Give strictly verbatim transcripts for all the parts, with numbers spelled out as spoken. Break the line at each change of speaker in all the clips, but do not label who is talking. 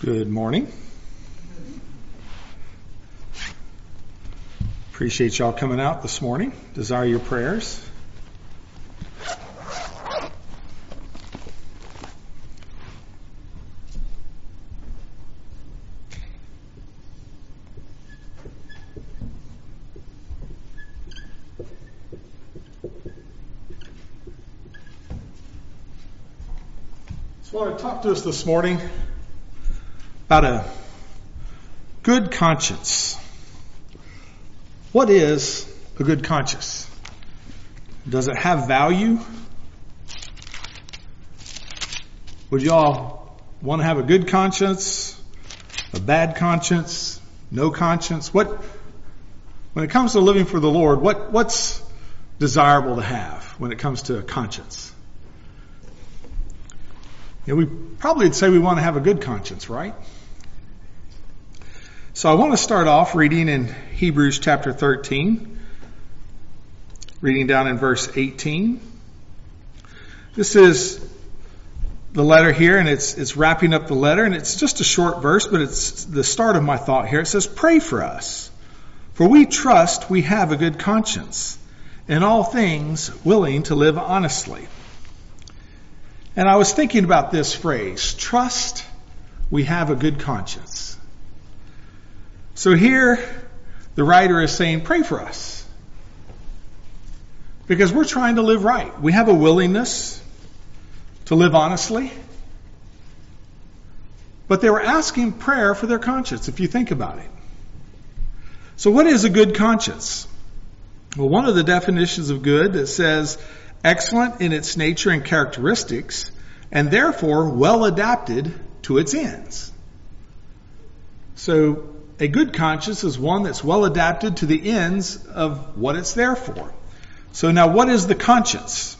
Good morning. Appreciate y'all coming out this morning. Desire your prayers. So I want to talk to us this morning about a good conscience. What is a good conscience? Does it have value? Would y'all want to have a good conscience, a bad conscience, no conscience? What, when it comes to living for the Lord, what, what's desirable to have when it comes to a conscience? You know, we probably would say we want to have a good conscience, right? So I want to start off reading in Hebrews chapter thirteen, reading down in verse eighteen. This is the letter here, and it's it's wrapping up the letter, and it's just a short verse, but it's the start of my thought here. It says, "Pray for us, for we trust we have a good conscience, in all things willing to live honestly." And I was thinking about this phrase, trust we have a good conscience. So here, the writer is saying, pray for us. Because we're trying to live right. We have a willingness to live honestly. But they were asking prayer for their conscience, if you think about it. So what is a good conscience? Well, one of the definitions of good that says, excellent in its nature and characteristics, and therefore well adapted to its ends. So, a good conscience is one that's well adapted to the ends of what it's there for. So now what is the conscience?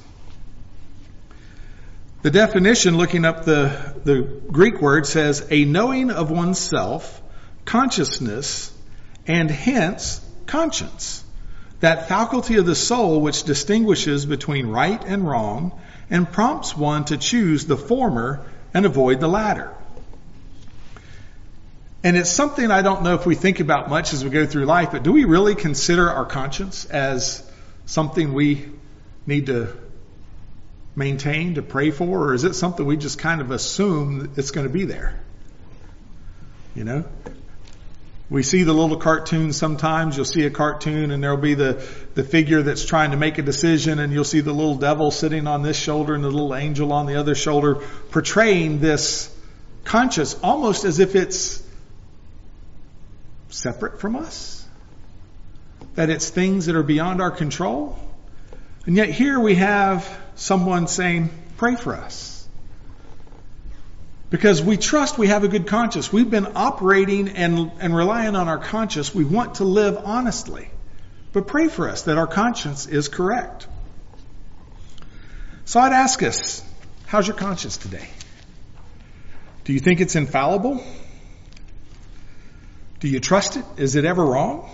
The definition, looking up the, the Greek word, says a knowing of oneself, consciousness, and hence conscience. That faculty of the soul which distinguishes between right and wrong and prompts one to choose the former and avoid the latter. And it's something I don't know if we think about much as we go through life, but do we really consider our conscience as something we need to maintain, to pray for, or is it something we just kind of assume it's going to be there? You know? We see the little cartoons sometimes. You'll see a cartoon and there'll be the, the figure that's trying to make a decision, and you'll see the little devil sitting on this shoulder and the little angel on the other shoulder, portraying this conscience almost as if it's separate from us, that it's things that are beyond our control. And yet here we have someone saying, pray for us. Because we trust we have a good conscience. We've been operating and, and relying on our conscience. We want to live honestly. But pray for us that our conscience is correct. So I'd ask us, how's your conscience today? Do you think it's infallible? Do you trust it? Is it ever wrong?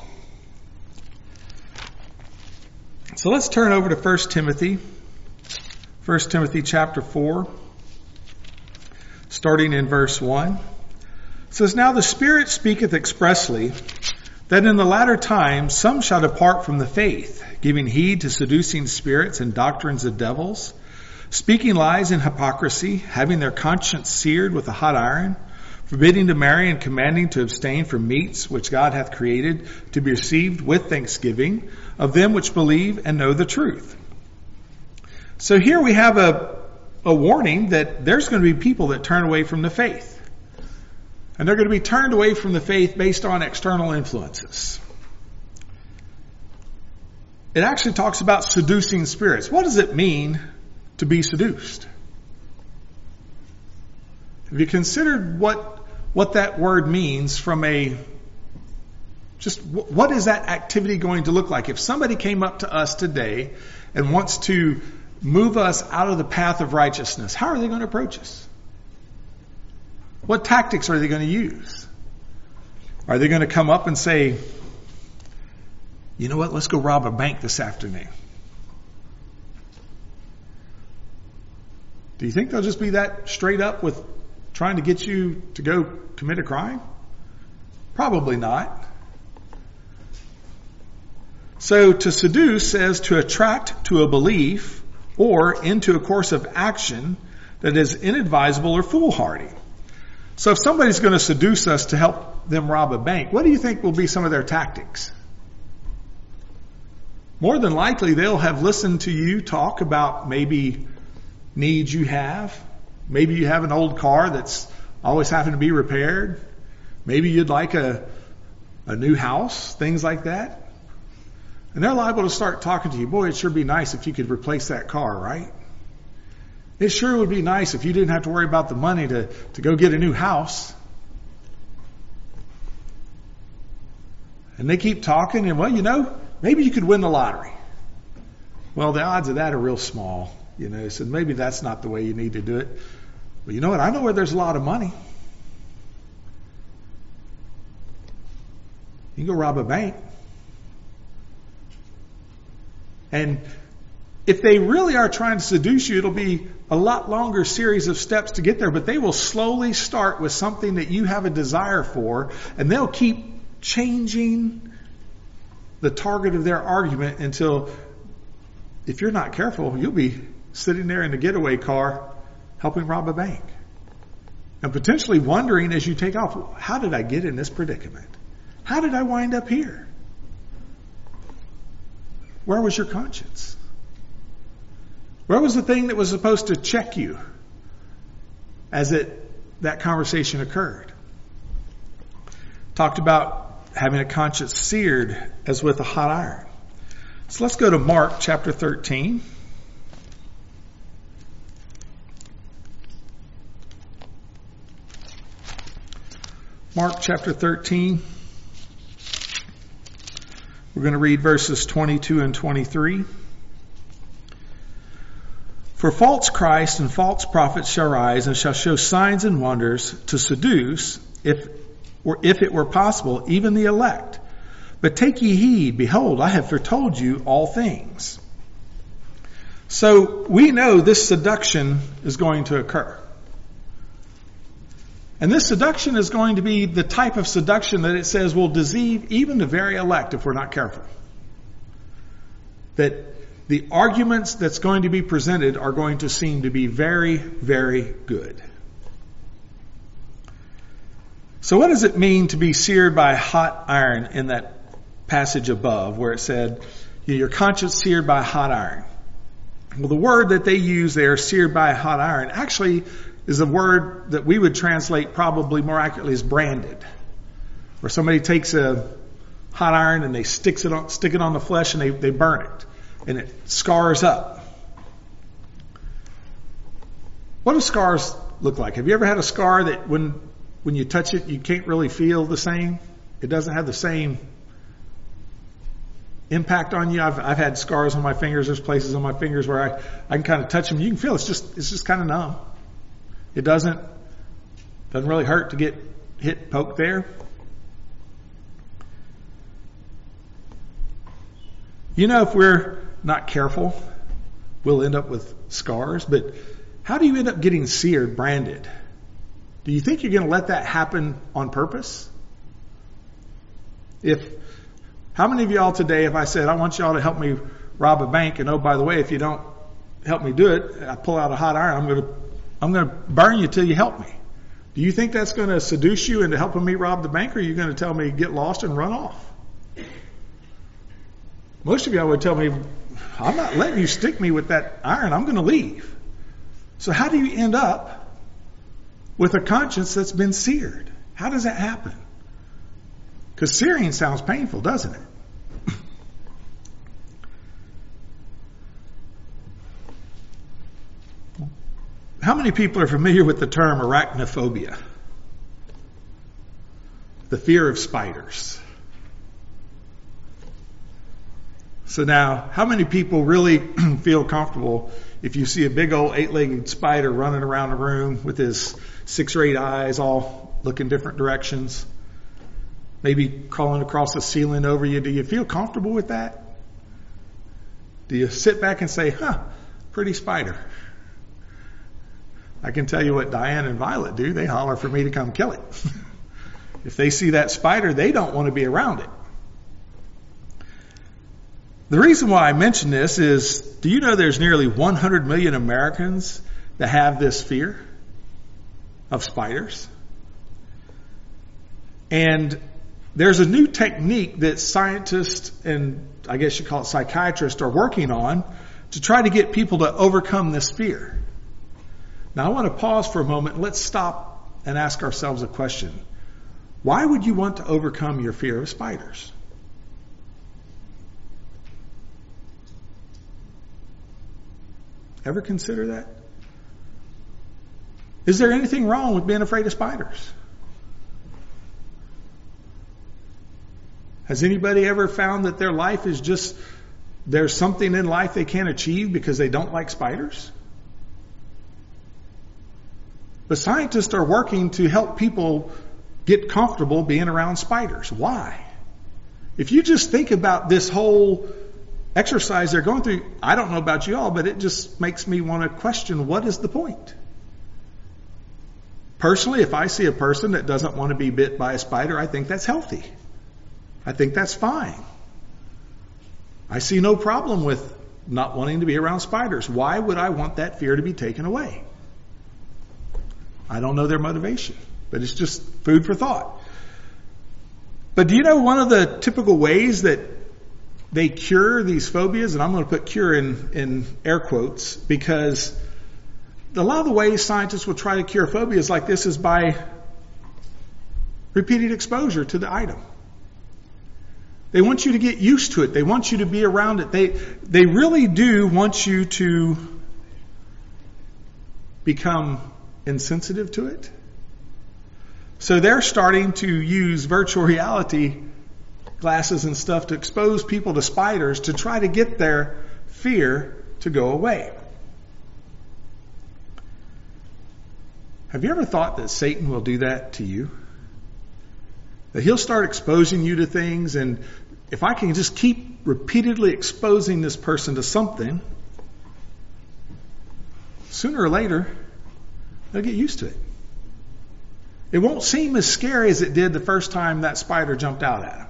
So let's turn over to First Timothy. First Timothy chapter four. Starting in verse one. It says, "Now the Spirit speaketh expressly, that in the latter times some shall depart from the faith, giving heed to seducing spirits and doctrines of devils, speaking lies in hypocrisy, having their conscience seared with a hot iron, forbidding to marry and commanding to abstain from meats which God hath created to be received with thanksgiving of them which believe and know the truth." So here we have a, a warning that there's going to be people that turn away from the faith. And they're going to be turned away from the faith based on external influences. It actually talks about seducing spirits. What does it mean to be seduced? Have you considered what what that word means from a, just what is that activity going to look like? If somebody came up to us today and wants to move us out of the path of righteousness, how are they going to approach us? What tactics are they going to use? Are they going to come up and say, you know what, let's go rob a bank this afternoon? Do you think they'll just be that straight up with trying to get you to go commit a crime? Probably not. So to seduce says to attract to a belief or into a course of action that is inadvisable or foolhardy. So if somebody's going to seduce us to help them rob a bank, what do you think will be some of their tactics? More than likely, they'll have listened to you talk about maybe needs you have. Maybe you have an old car that's always having to be repaired. Maybe you'd like a, a new house, things like that. And they're liable to start talking to you. Boy, it'd sure be nice if you could replace that car, right? It sure would be nice if you didn't have to worry about the money to, to go get a new house. And they keep talking, and well, you know, maybe you could win the lottery. Well, the odds of that are real small, you know, so maybe that's not the way you need to do it. But you know what? I know where there's a lot of money. You can go rob a bank. And if they really are trying to seduce you, it'll be a lot longer series of steps to get there, but they will slowly start with something that you have a desire for, and they'll keep changing the target of their argument until, if you're not careful, you'll be sitting there in a getaway car helping rob a bank. And potentially wondering as you take off, how did I get in this predicament? How did I wind up here? Where was your conscience? Where was the thing that was supposed to check you as it that conversation occurred? Talked about having a conscience seared as with a hot iron. So let's go to Mark chapter thirteen. Mark chapter thirteen. We're going to read verses twenty-two and twenty-three. For false Christ and false prophets shall rise and shall show signs and wonders to seduce, if or if it were possible, even the elect. But take ye heed, behold, I have foretold you all things. So we know this seduction is going to occur. And this seduction is going to be the type of seduction that it says will deceive even the very elect if we're not careful. That the arguments that's going to be presented are going to seem to be very, very good. So what does it mean to be seared by hot iron in that passage above where it said, your conscience seared by hot iron? Well, the word that they use there, seared by hot iron, actually is a word that we would translate probably more accurately as branded. Where somebody takes a hot iron and they sticks it on, stick it on the flesh and they, they burn it. And it scars up. What do scars look like? Have you ever had a scar that when when you touch it, you can't really feel the same? It doesn't have the same impact on you. I've I've had scars on my fingers. There's places on my fingers where I, I can kind of touch them. You can feel it's just it's just kind of numb. It doesn't doesn't really hurt to get hit, poked there. You know, if we're not careful, we'll end up with scars. But how do you end up getting seared, branded? Do you think you're going to let that happen on purpose? If, how many of y'all today, if I said, I want y'all to help me rob a bank, and oh, by the way, if you don't help me do it, I pull out a hot iron, I'm going to, I'm going to burn you till you help me. Do you think that's going to seduce you into helping me rob the bank, or are you going to tell me get lost and run off? Most of y'all would tell me, I'm not letting you stick me with that iron. I'm going to leave. So how do you end up with a conscience that's been seared? How does that happen? Because searing sounds painful, doesn't it? How many people are familiar with the term arachnophobia? The fear of spiders. So now, how many people really feel comfortable if you see a big old eight-legged spider running around the room with his six or eight eyes all looking different directions, maybe crawling across the ceiling over you? Do you feel comfortable with that? Do you sit back and say, huh, pretty spider? I can tell you what Diane and Violet do. They holler for me to come kill it. If they see that spider, they don't want to be around it. The reason why I mention this is, do you know there's nearly one hundred million Americans that have this fear of spiders? And there's a new technique that scientists and I guess you call it psychiatrists are working on to try to get people to overcome this fear. Now I want to pause for a moment. Let's stop and ask ourselves a question. Why would you want to overcome your fear of spiders? Ever consider that? Is there anything wrong with being afraid of spiders? Has anybody ever found that their life is just, there's something in life they can't achieve because they don't like spiders? But scientists are working to help people get comfortable being around spiders. Why? If you just think about this whole exercise they're going through, I don't know about you all, but it just makes me want to question, what is the point? Personally, if I see a person that doesn't want to be bit by a spider, I think that's healthy. I think that's fine. I see no problem with not wanting to be around spiders. Why would I want that fear to be taken away? I don't know their motivation, but it's just food for thought. But do you know one of the typical ways that they cure these phobias, and I'm going to put cure in, in air quotes, because a lot of the ways scientists will try to cure phobias like this is by repeated exposure to the item. They want you to get used to it. They want you to be around it. They, they really do want you to become insensitive to it. So they're starting to use virtual reality glasses and stuff to expose people to spiders to try to get their fear to go away. Have you ever thought that Satan will do that to you? That he'll start exposing you to things, and if I can just keep repeatedly exposing this person to something, sooner or later, they'll get used to it. It won't seem as scary as it did the first time that spider jumped out at him.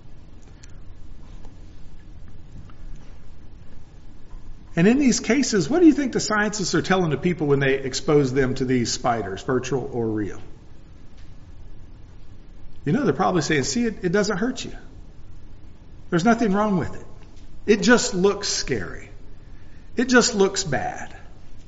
And in these cases, what do you think the scientists are telling the people when they expose them to these spiders, virtual or real? You know, they're probably saying, see, it, it doesn't hurt you. There's nothing wrong with it. It just looks scary. It just looks bad.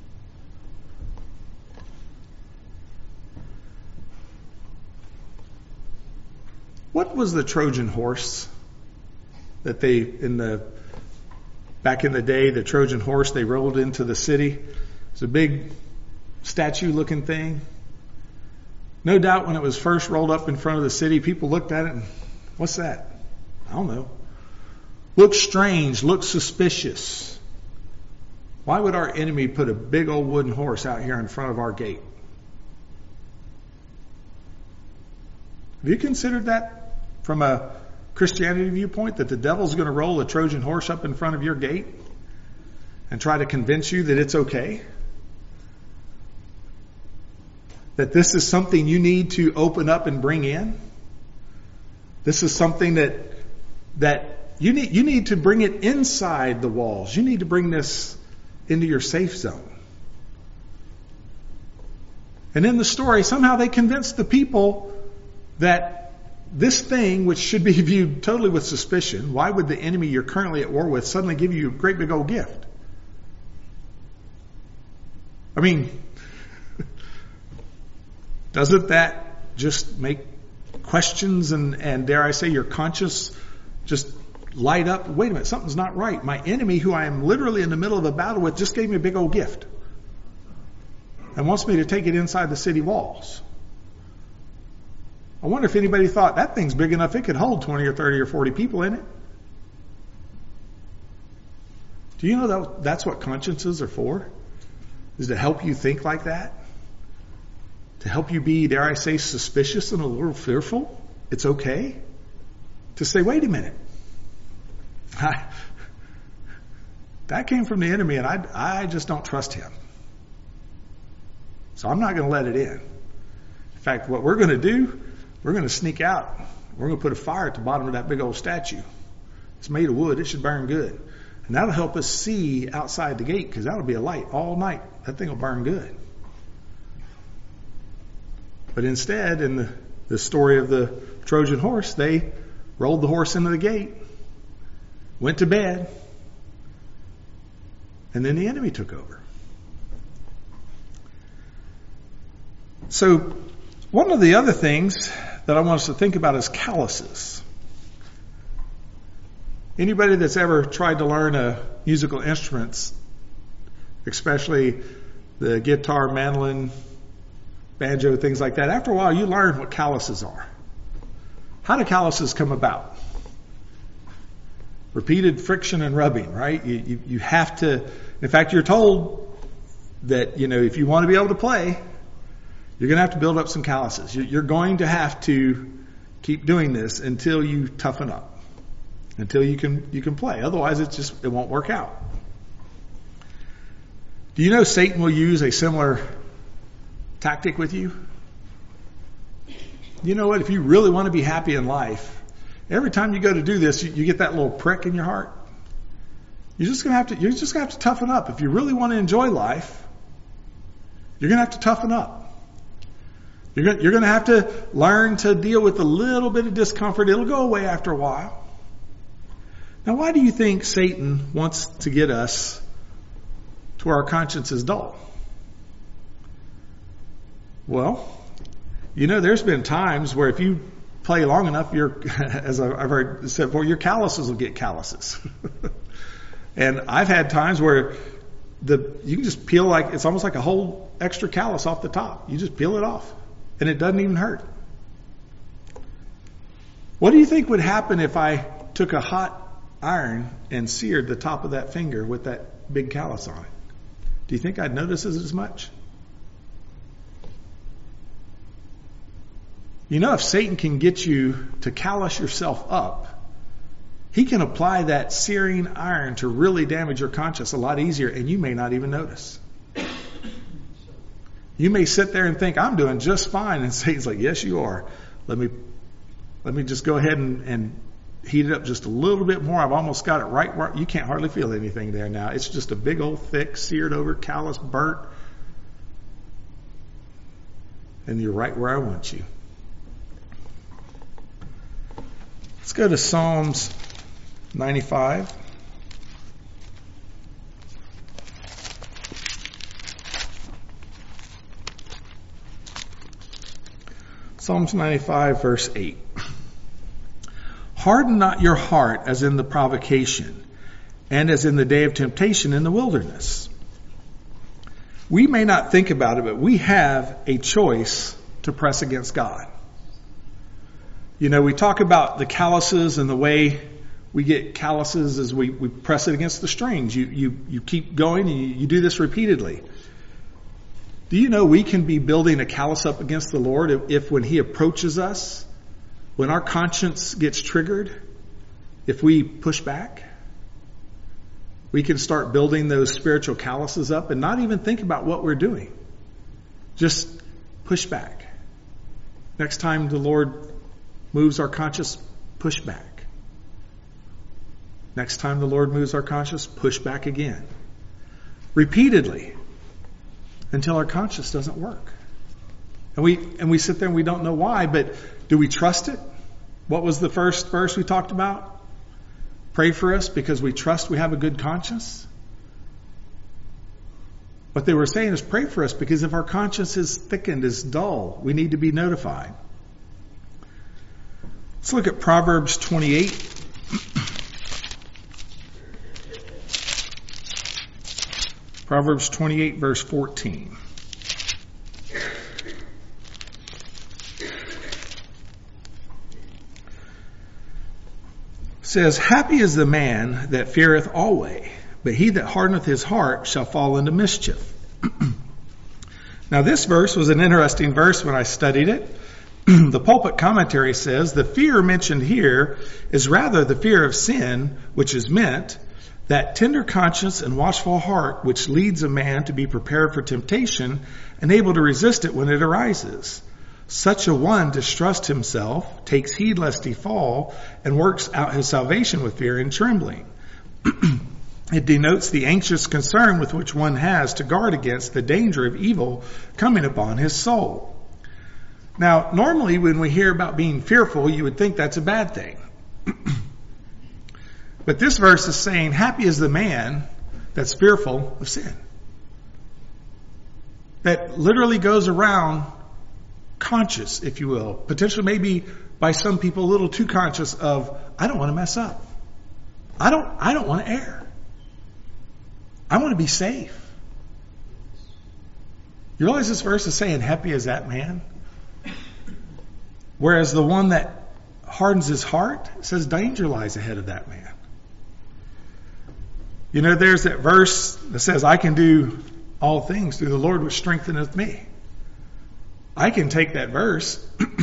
What was the Trojan horse that they, in the, back in the day, the Trojan horse, they rolled into the city? It's a big statue looking thing. No doubt when it was first rolled up in front of the city, people looked at it and, what's that? I don't know. Looks strange, looks suspicious. Why would our enemy put a big old wooden horse out here in front of our gate? Have you considered that from a Christianity viewpoint, that the devil's going to roll a Trojan horse up in front of your gate and try to convince you that it's okay? That this is something you need to open up and bring in? This is something that that you need you need to bring it inside the walls. You need to bring this into your safe zone. And in the story, somehow they convinced the people that this thing, which should be viewed totally with suspicion, why would the enemy you're currently at war with suddenly give you a great big old gift? I mean, doesn't that just make questions and, and dare I say your conscience just light up? Wait a minute, something's not right. My enemy, who I am literally in the middle of a battle with, just gave me a big old gift and wants me to take it inside the city walls. I wonder if anybody thought that thing's big enough it could hold twenty or thirty or forty people in it. Do you know that that's what consciences are for? Is to help you think like that? To help you be, dare I say, suspicious and a little fearful? It's okay to say, wait a minute. I, that came from the enemy and I, I just don't trust him. So I'm not going to let it in. In fact, what we're going to do, we're going to sneak out. We're going to put a fire at the bottom of that big old statue. It's made of wood. It should burn good. And that'll help us see outside the gate, because that'll be a light all night. That thing will burn good. But instead, in the, the story of the Trojan horse, they rolled the horse into the gate, went to bed, and then the enemy took over. So one of the other things that I want us to think about is calluses. Anybody that's ever tried to learn a musical instruments, especially the guitar, mandolin, banjo, things like that, after a while you learn what calluses are. How do calluses come about? Repeated friction and rubbing, right? You, you, you have to, in fact, you're told that, you know, if you want to be able to play, you're going to have to build up some calluses. You're going to have to keep doing this until you toughen up. Until you can you can play. Otherwise, it's just it won't work out. Do you know Satan will use a similar tactic with you? You know what? If you really want to be happy in life, every time you go to do this, you, you get that little prick in your heart. You're just gonna have to you're just gonna have to toughen up. If you really want to enjoy life, you're gonna have to toughen up. You're gonna, you're gonna have to learn to deal with a little bit of discomfort. It'll go away after a while. Now, why do you think Satan wants to get us to where our conscience is dull? Well, you know, there's been times where if you play long enough, you're, as I've heard said before, your calluses will get calluses. And I've had times where the you can just peel like, it's almost like a whole extra callus off the top. You just peel it off, and it doesn't even hurt. What do you think would happen if I took a hot iron and seared the top of that finger with that big callus on it? Do you think I'd notice it as much? You know, if Satan can get you to callus yourself up, he can apply that searing iron to really damage your conscience a lot easier, and you may not even notice. You may sit there and think, I'm doing just fine, and Satan's like, yes, you are. Let me let me just go ahead and, and heat it up just a little bit more. I've almost got it right where you can't hardly feel anything there now. It's just a big old thick, seared over, callous, burnt. And you're right where I want you. Let's go to Psalms ninety-five. Psalms ninety-five, verse eight. Harden not your heart as in the provocation, and as in the day of temptation in the wilderness. We may not think about it, but we have a choice to press against God. You know, we talk about the calluses, and the way we get calluses is we, we press it against the strings. You, you, you keep going, and you, you do this repeatedly. Do you know we can be building a callus up against the Lord if, if when He approaches us, when our conscience gets triggered, if we push back, we can start building those spiritual calluses up and not even think about what we're doing. Just push back. Next time the Lord moves our conscience, push back. Next time the Lord moves our conscience, push back again. Repeatedly. Until our conscience doesn't work. And we and we sit there and we don't know why, but do we trust it? What was the first verse we talked about? Pray for us because we trust we have a good conscience. What they were saying is pray for us because if our conscience is thickened, is dull, we need to be notified. Let's look at Proverbs twenty-eight. Proverbs twenty-eight, verse fourteen. Says, happy is the man that feareth always, but he that hardeneth his heart shall fall into mischief. Now this verse was an interesting verse when I studied it. The pulpit commentary says the fear mentioned here is rather the fear of sin, which is meant That tender conscience and watchful heart which leads a man to be prepared for temptation and able to resist it when it arises. Such a one distrusts himself, takes heed lest he fall, and works out his salvation with fear and trembling. It denotes the anxious concern with which one has to guard against the danger of evil coming upon his soul. Now, normally when we hear about being fearful, you would think that's a bad thing. But this verse is saying, happy is the man that's fearful of sin. That literally goes around conscious, if you will. Potentially maybe by some people a little too conscious of, I don't want to mess up. I don't, I don't want to err. I want to be safe. You realize this verse is saying, happy is that man? Whereas the one that hardens his heart says danger lies ahead of that man. You know, there's that verse that says, I can do all things through the Lord which strengtheneth me. I can take that verse,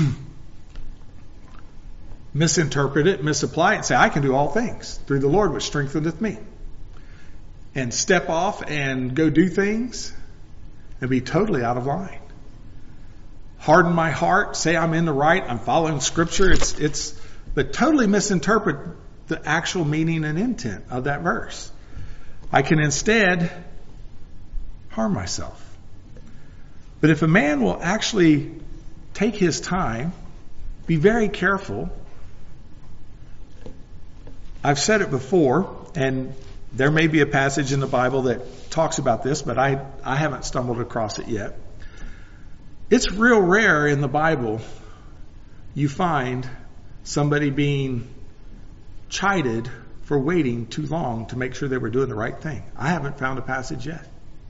misinterpret it, misapply it, and say, I can do all things through the Lord which strengtheneth me. And step off and go do things and be totally out of line. Harden my heart, say I'm in the right, I'm following Scripture. It's, it's, but totally misinterpret the actual meaning and intent of that verse. I can instead harm myself. But if a man will actually take his time, be very careful. I've said it before, and there may be a passage in the Bible that talks about this, but I, I haven't stumbled across it yet. It's real rare in the Bible you find somebody being chided for waiting too long to make sure they were doing the right thing. I haven't found a passage yet.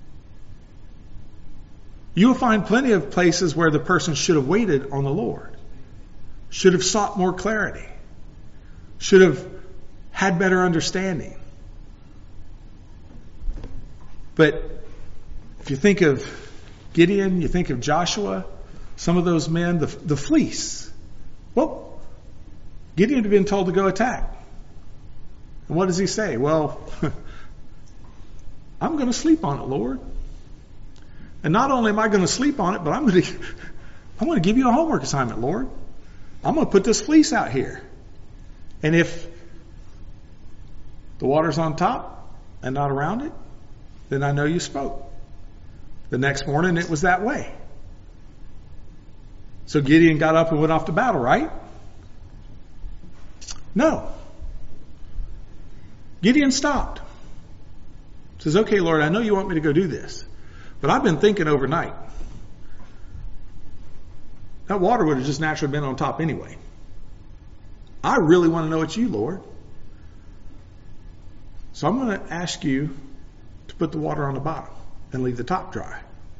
You will find plenty of places where the person should have waited on the Lord, should have sought more clarity, should have had better understanding. But if you think of Gideon, you think of Joshua, some of those men, the, the fleece. Well, Gideon had been told to go attack. And what does he say? Well, I'm going to sleep on it, Lord. And not only am I going to sleep on it, but I'm going to, I'm going to give you a homework assignment, Lord. I'm going to put this fleece out here. And if the water's on top and not around it, then I know you spoke. The next morning it was that way. So Gideon got up and went off to battle, right? No. Gideon stopped. Says, okay, Lord, I know you want me to go do this, but I've been thinking overnight. That water would have just naturally been on top anyway. I really want to know it's you, Lord. So I'm going to ask you to put the water on the bottom and leave the top dry.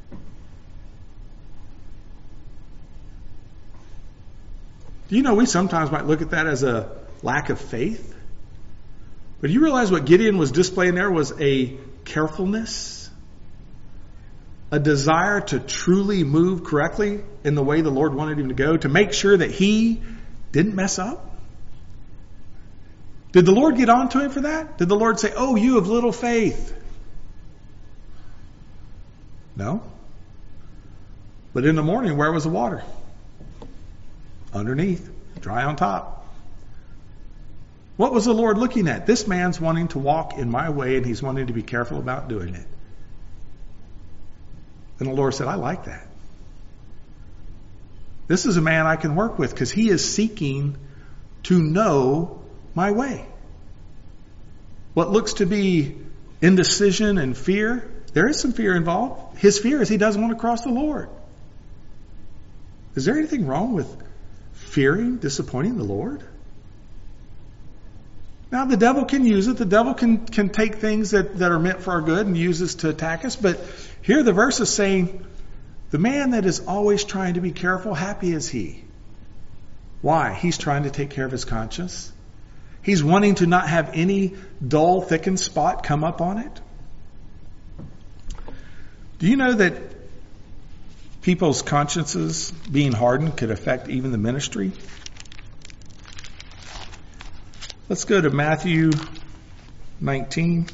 Do you know we sometimes might look at that as a lack of faith? But do you realize what Gideon was displaying there was a carefulness, a desire to truly move correctly in the way the Lord wanted him to go, to make sure that he didn't mess up? Did the Lord get on to him for that? Did the Lord say, oh, you of little faith? No. But in the morning, where was the water? Underneath, dry on top. What was the Lord looking at? This man's wanting to walk in my way, and he's wanting to be careful about doing it. And the Lord said, I like that. This is a man I can work with because he is seeking to know my way. What looks to be indecision and fear, there is some fear involved. His fear is he doesn't want to cross the Lord. Is there anything wrong with fearing disappointing the Lord? Now, the devil can use it. The devil can, can take things that, that are meant for our good and use us to attack us. But here the verse is saying, the man that is always trying to be careful, happy is he. Why? He's trying to take care of his conscience. He's wanting to not have any dull, thickened spot come up on it. Do you know that people's consciences being hardened could affect even the ministry? Let's go to Matthew nineteen.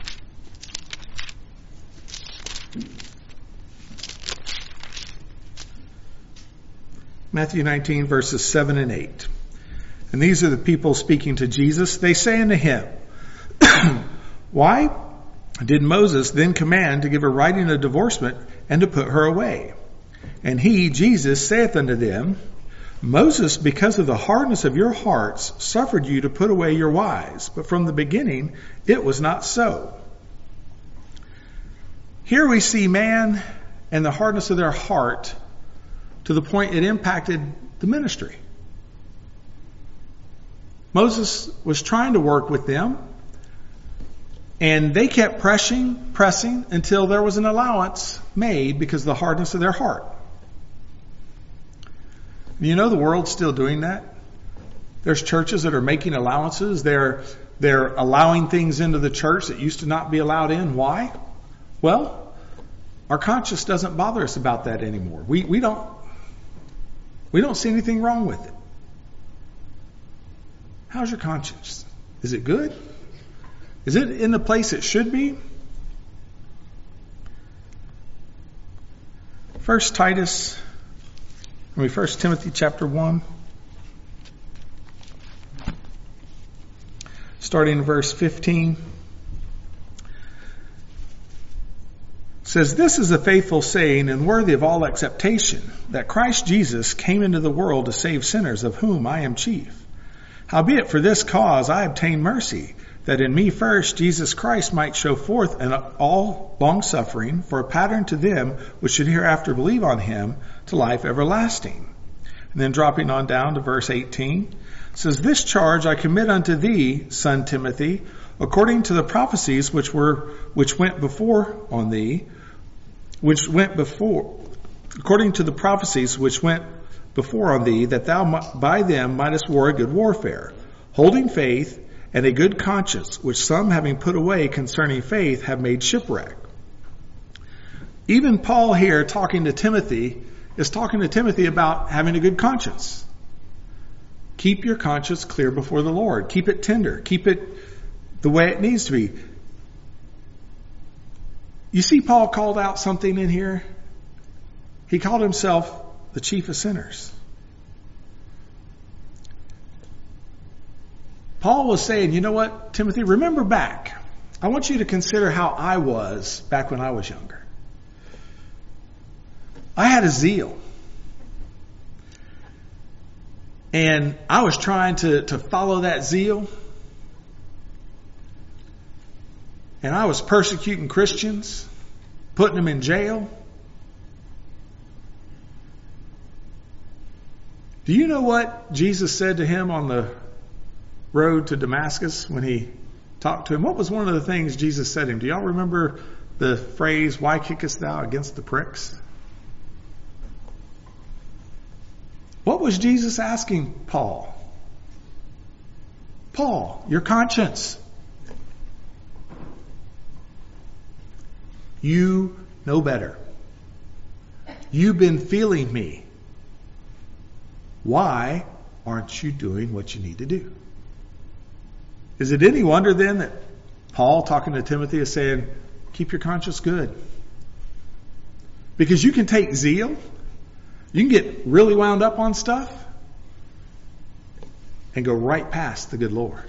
Matthew nineteen, verses seven and eight. And these are the people speaking to Jesus. They say unto him, Why did Moses then command to give a writing of divorcement and to put her away? And he, Jesus, saith unto them, Moses, because of the hardness of your hearts, suffered you to put away your wives, but from the beginning it was not so. Here we see man and the hardness of their heart to the point it impacted the ministry. Moses was trying to work with them, and they kept pressing, pressing until there was an allowance made because of the hardness of their heart. You know the world's still doing that. There's churches that are making allowances. They're, they're allowing things into the church that used to not be allowed in. Why? Well, our conscience doesn't bother us about that anymore. We, we don't, we don't see anything wrong with it. How's your conscience? Is it good? Is it in the place it should be? First Titus, I mean First Timothy chapter one, starting in verse fifteen, says, This is a faithful saying and worthy of all acceptation, that Christ Jesus came into the world to save sinners, of whom I am chief. Howbeit for this cause I obtained mercy, that in me first Jesus Christ might show forth in all long suffering for a pattern to them which should hereafter believe on him to life everlasting. And then dropping on down to verse eighteen, says, This charge I commit unto thee, son Timothy, according to the prophecies which were which went before on thee, which went before, according to the prophecies which went before on thee, that thou by them mightest war a good warfare, holding faith and a good conscience, which some, having put away concerning faith, have made shipwreck. Even Paul here, talking to Timothy, is talking to Timothy about having a good conscience. Keep your conscience clear before the Lord. Keep it tender. Keep it the way it needs to be. You see, Paul called out something in here. He called himself the chief of sinners. Paul was saying, you know what, Timothy, remember back. I want you to consider how I was back when I was younger. I had a zeal. And I was trying to, to follow that zeal. And I was persecuting Christians, putting them in jail. Do you know what Jesus said to him on the road to Damascus when he talked to him? What was one of the things Jesus said to him? Do y'all remember the phrase, why kickest thou against the pricks? What was Jesus asking Paul? Paul, your conscience. You know better. You've been feeling me. Why aren't you doing what you need to do? Is it any wonder then that Paul, talking to Timothy, is saying, keep your conscience good? Because you can take zeal, you can get really wound up on stuff, and go right past the good Lord.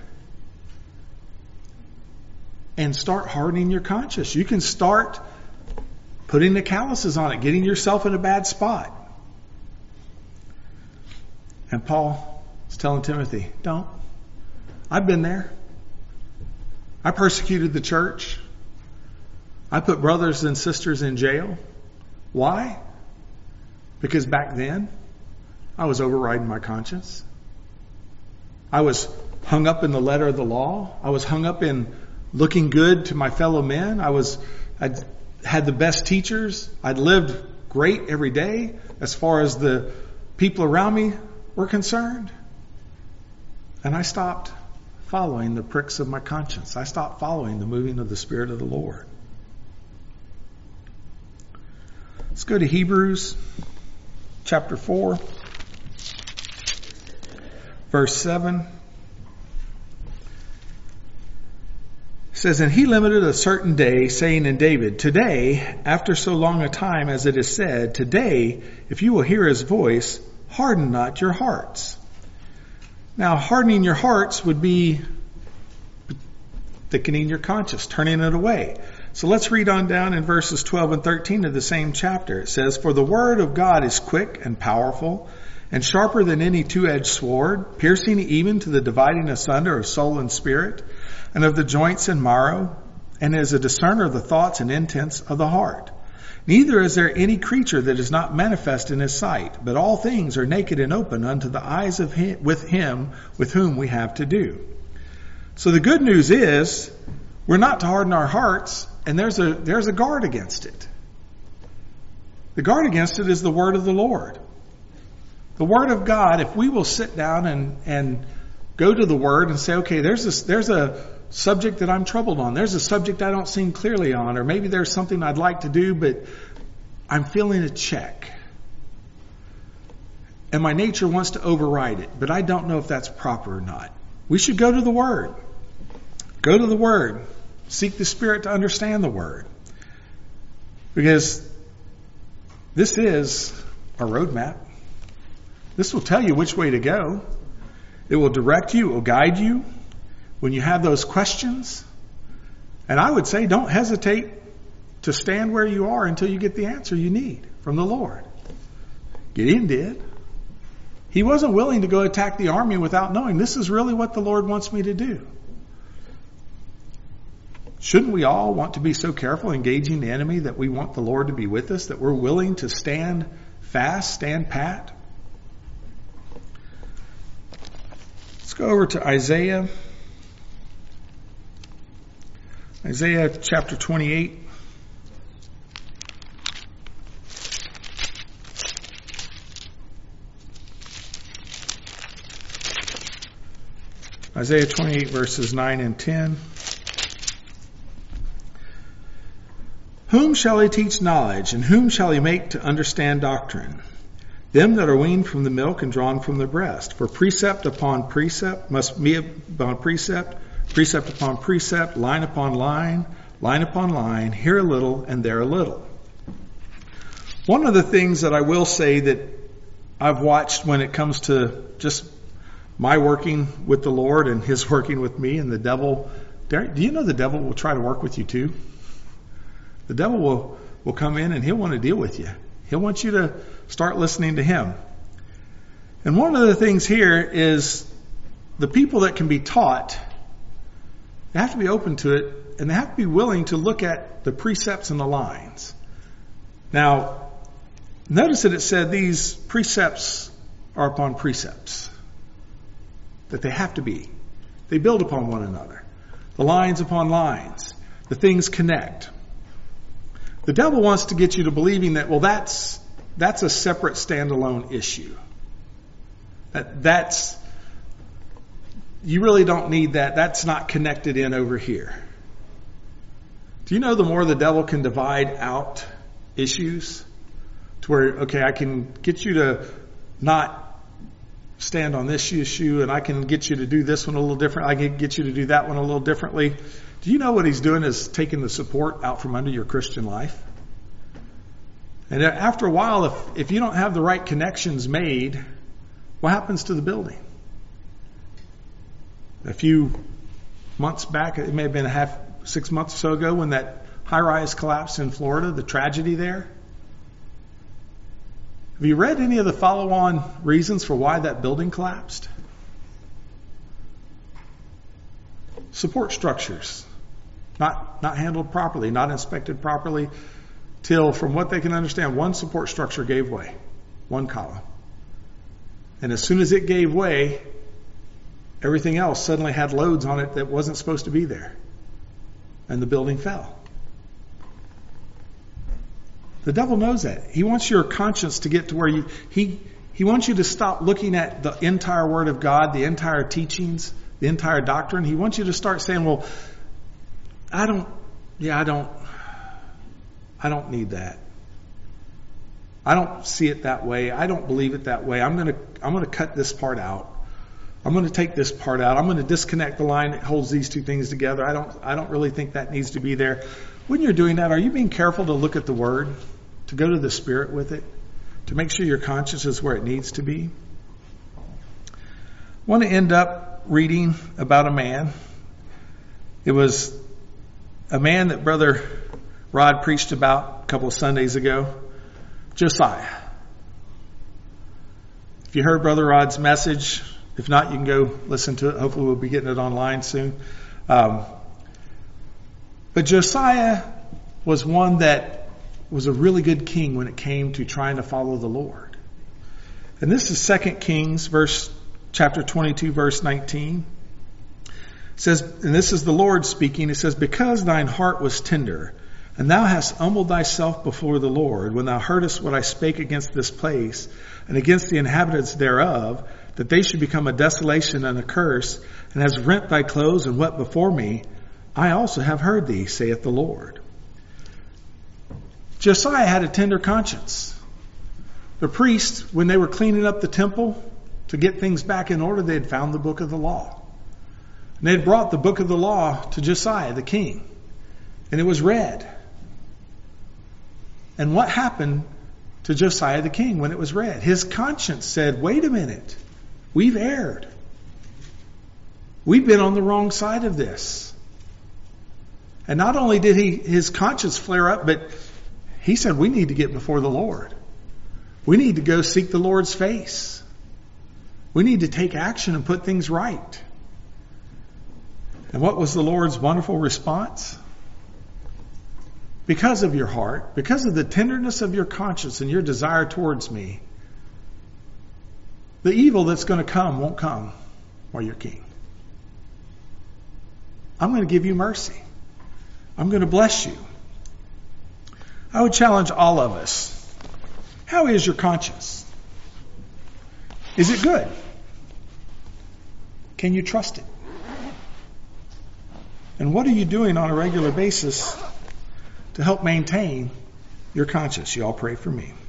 And start hardening your conscience. You can start putting the calluses on it, getting yourself in a bad spot. And Paul is telling Timothy, don't. I've been there. I persecuted the church. I put brothers and sisters in jail. Why? Because back then, I was overriding my conscience. I was hung up in the letter of the law. I was hung up in looking good to my fellow men. I was, I'd had the best teachers. I'd lived great every day as far as the people around me were concerned. And I stopped following the pricks of my conscience. I stopped following the moving of the Spirit of the Lord. Let's go to Hebrews chapter four, verse seven. says, and he limited a certain day, saying in David, today, after so long a time as it is said, today, if you will hear his voice, harden not your hearts. Now, hardening your hearts would be thickening your conscience, turning it away. So let's read on down in verses twelve and thirteen of the same chapter. It says, for the word of God is quick and powerful, and sharper than any two-edged sword, piercing even to the dividing asunder of soul and spirit, and of the joints and marrow, and is a discerner of the thoughts and intents of the heart. Neither is there any creature that is not manifest in his sight, but all things are naked and open unto the eyes of him, with him with whom we have to do. So the good news is, we're not to harden our hearts, and there's a, there's a guard against it. The guard against it is the word of the Lord. The word of God, if we will sit down and, and go to the word and say, okay, there's this, there's a subject that I'm troubled on. There's a subject I don't see clearly on, or maybe there's something I'd like to do, but I'm feeling a check. And my nature wants to override it, but I don't know if that's proper or not. We should go to the word. Go to the word. Seek the Spirit to understand the word. Because this is a roadmap. This will tell you which way to go. It will direct you. It will guide you when you have those questions. And I would say don't hesitate to stand where you are until you get the answer you need from the Lord. Gideon did. He wasn't willing to go attack the army without knowing this is really what the Lord wants me to do. Shouldn't we all want to be so careful engaging the enemy that we want the Lord to be with us, that we're willing to stand fast, stand pat? Let's go over to Isaiah. Isaiah chapter twenty-eight. Isaiah twenty-eight verses nine and ten. Whom shall he teach knowledge, and whom shall he make to understand doctrine? Them that are weaned from the milk and drawn from the breast. For precept upon precept must be upon precept, precept upon precept, line upon line, line upon line, here a little and there a little. One of the things that I will say that I've watched when it comes to just my working with the Lord and his working with me, and the devil, do you know the devil will try to work with you too? The devil will, will come in and he'll want to deal with you. He'll want you to start listening to him. And one of the things here is the people that can be taught, they have to be open to it, and they have to be willing to look at the precepts and the lines. Now, notice that it said these precepts are upon precepts. That they have to be. They build upon one another. The lines upon lines. The things connect. The devil wants to get you to believing that, well, that's that's a separate standalone issue. That that's you really don't need that. That's not connected in over here. Do you know the more the devil can divide out issues to where, okay, I can get you to not stand on this issue, and I can get you to do this one a little different. I can get you to do that one a little differently. Do you know what he's doing is taking the support out from under your Christian life? And after a while, if, if you don't have the right connections made, what happens to the building? A few months back, it may have been a half, six months or so ago, when that high-rise collapsed in Florida, the tragedy there. Have you read any of the follow-on reasons for why that building collapsed? Support structures. Not, not handled properly, not inspected properly, till, from what they can understand, one support structure gave way. One column. And as soon as it gave way, everything else suddenly had loads on it that wasn't supposed to be there. And the building fell. The devil knows that. He wants your conscience to get to where you, he, he wants you to stop looking at the entire Word of God, the entire teachings, the entire doctrine. He wants you to start saying, well, I don't, yeah, I don't, I don't need that. I don't see it that way. I don't believe it that way. I'm going to, I'm going to cut this part out. I'm going to take this part out. I'm going to disconnect the line that holds these two things together. I don't, I don't really think that needs to be there. When you're doing that, are you being careful to look at the Word, to go to the Spirit with it, to make sure your conscience is where it needs to be? I want to end up reading about a man. It was a man that Brother Rod preached about a couple of Sundays ago, Josiah. If you heard Brother Rod's message, if not, you can go listen to it. Hopefully we'll be getting it online soon. Um, but Josiah was one that was a really good king when it came to trying to follow the Lord. And this is Second Kings, verse chapter twenty-two, verse nineteen. It says, and this is the Lord speaking. It says, because thine heart was tender, and thou hast humbled thyself before the Lord, when thou heardest what I spake against this place, and against the inhabitants thereof, that they should become a desolation and a curse, and hast rent thy clothes and wept before me, I also have heard thee, saith the Lord. Josiah had a tender conscience. The priests, when they were cleaning up the temple to get things back in order, they had found the book of the law. And they had brought the book of the law to Josiah, the king. And it was read. And what happened to Josiah the king when it was read? His conscience said, wait a minute. We've erred. We've been on the wrong side of this. And not only did he his conscience flare up, but he said, we need to get before the Lord. We need to go seek the Lord's face. We need to take action and put things right. And what was the Lord's wonderful response? Because of your heart, because of the tenderness of your conscience and your desire towards me, the evil that's going to come won't come while you're king. I'm going to give you mercy. I'm going to bless you. I would challenge all of us. How is your conscience? Is it good? Can you trust it? And what are you doing on a regular basis to help maintain your conscience? You all pray for me.